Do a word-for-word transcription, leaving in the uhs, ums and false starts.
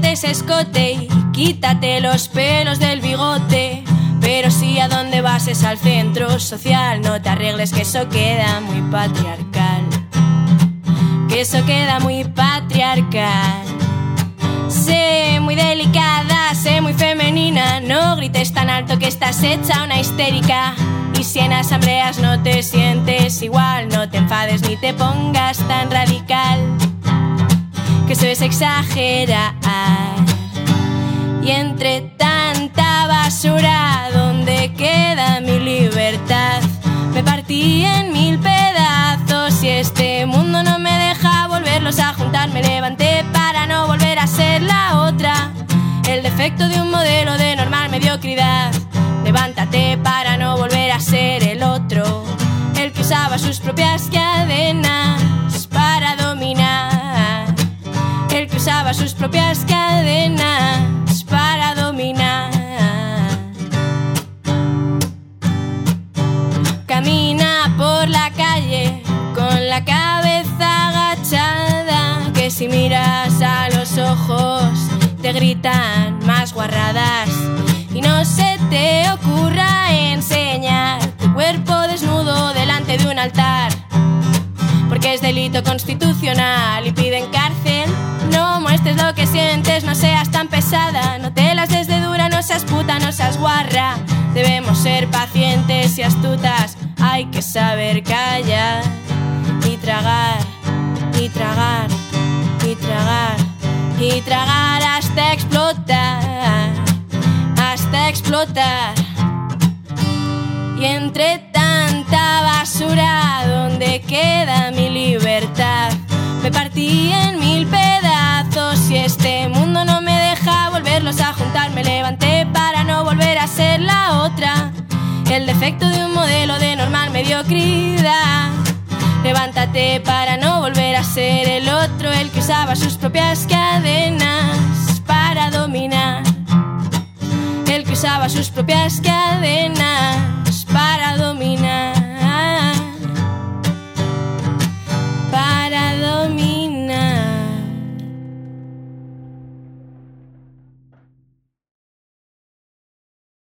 ponte ese escote y quítate los pelos del bigote. Pero si a dónde vas es al centro social, no te arregles que eso queda muy patriarcal. Que eso queda muy patriarcal. Sé muy delicada, sé muy femenina, no grites tan alto que estás hecha una histérica. Y si en asambleas no te sientes igual, no te enfades ni te pongas tan radical, que eso es exagerar. Y entre tanta basura, ¿dónde queda mi libertad? Me partí en mil pedazos y este mundo no me deja volverlos a juntar. Me levanté para no volver a ser la otra, el defecto de un modelo de normal mediocridad. Levántate para no volver a ser el otro, el que usaba sus propias cadenas para dominar. El que usaba sus propias cadenas para dominar. Camina por la calle con la cabeza agachada, que si miras a los ojos te gritan más guarradas. Y no se te ocurra enseñar tu cuerpo desnudo delante de un altar, porque es delito constitucional y piden cárcel. No muestres lo que sientes, no seas tan pesada, no te las des de dura, no seas puta, no seas guarra. Debemos ser pacientes y astutas, hay que saber callar y tragar, y tragar, y tragar, y tragar hasta explotar, hasta explotar. Y entre tanta basura, ¿dónde queda mi libertad? Me partí en mil pedazos y este mundo no me deja volverlos a juntar. Me levanté para no volver a ser la otra, el defecto de un modelo de normal mediocridad. Levántate para no volver a ser el otro, el que usaba sus propias cadenas para dominar. El que usaba sus propias cadenas para dominar.